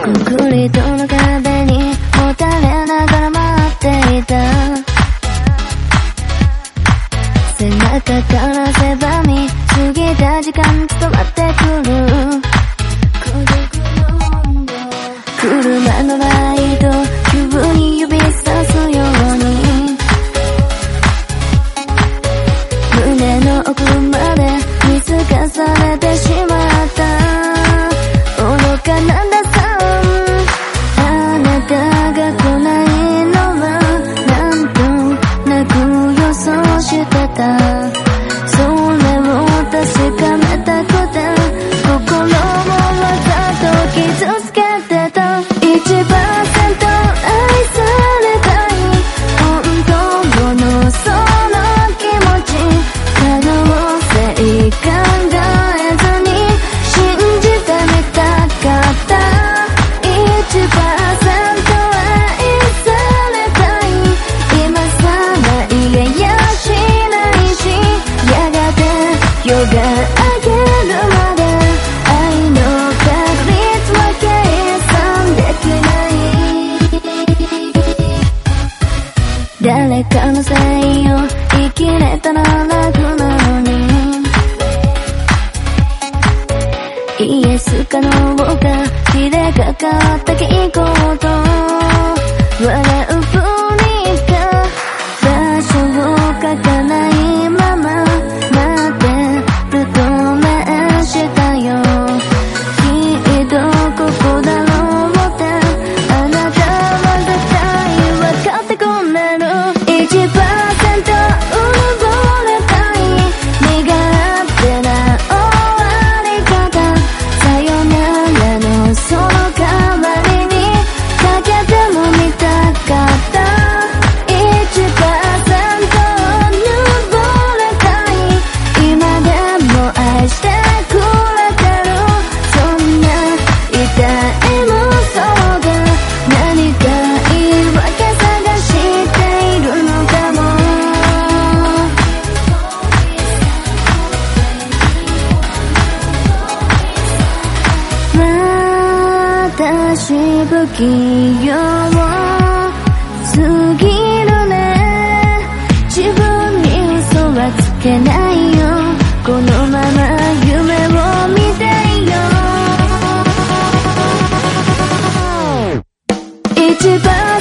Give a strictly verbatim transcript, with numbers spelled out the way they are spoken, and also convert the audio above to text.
コンクリートの壁にもたれながら待っていた。背中から狭み過ぎた時間伝わってくる。車のライト急に指さすように胸の奥まで見透かされてしまった。愚かなんださ、あなたが来ないのはなんとなく予想してた。それを確かめたくて心をわざと傷つけてた。いちパーセント 愛されたい本当のその気持ち可能性考えずに信じてみたかった。 いちパーセント 愛されたい今さら言えやしないしやがて夜が明けるまで愛の確率は計算できない。誰かのせいよ生きれたら楽なのにイエスかノーか切れかかった傾向と笑うふりか場所を書かないまま待ってると面したよ。きっとここだろうってあなたは絶対分かってくれる。いちパーセント うぬぼれたい身勝手な終わり方さよならのその代わりにかけてもみたかった。 いちパーセント うぬぼれたい今でも愛してくれてる。そんな痛いもそうだ何か言い訳探しているのかも。私不器用すぎるね。自分に嘘はつけないよ。このまま夢を見ていよう。一番